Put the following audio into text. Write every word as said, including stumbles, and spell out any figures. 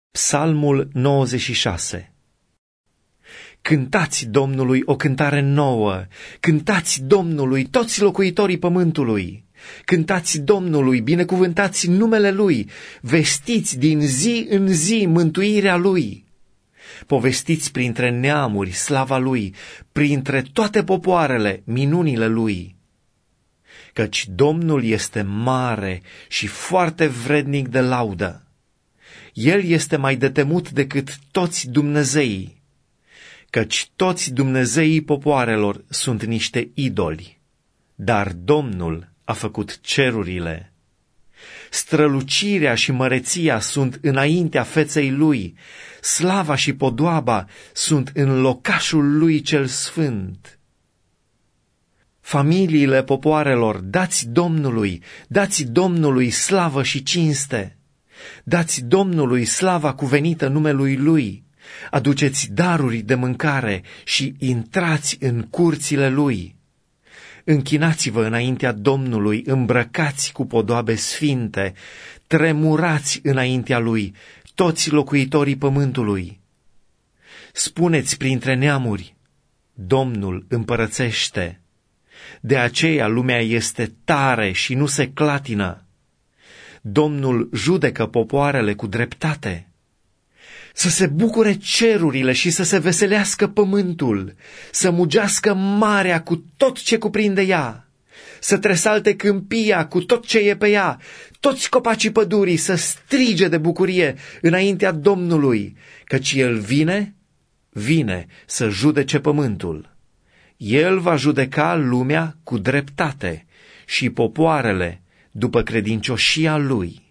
Psalmul nouăzeci și șase. Cântați Domnului o cântare nouă, cântați Domnului toți locuitorii pământului, cântați Domnului, binecuvântați numele Lui, vestiți din zi în zi mântuirea Lui. Povestiți printre neamuri slava Lui, printre toate popoarele minunile Lui. Căci Domnul este mare și foarte vrednic de laudă. El este mai de temut decât toți Dumnezeii, căci toți Dumnezeii popoarelor sunt niște idoli, dar Domnul a făcut cerurile. Strălucirea și măreția sunt înaintea feței Lui, slava și podoaba sunt în locașul Lui cel sfânt. Familiile popoarelor, dați Domnului, dați Domnului slavă și cinste. Dați Domnului slava cuvenită numelui Lui, aduceți daruri de mâncare și intrați în curțile Lui. Închinați-vă înaintea Domnului, îmbrăcați cu podoabe sfinte, tremurați înaintea Lui, toți locuitorii pământului. Spuneți printre neamuri, Domnul împărățește, de aceea lumea este tare și nu se clatină. Domnul judecă popoarele cu dreptate. Să se bucure cerurile și să se veselească pământul, să mugească marea cu tot ce cuprinde ea, să tresalte câmpia cu tot ce e pe ea, toți copacii pădurii să strige de bucurie înaintea Domnului, căci El vine, vine să judece pământul. El va judeca lumea cu dreptate și popoarele după credincioșia Lui.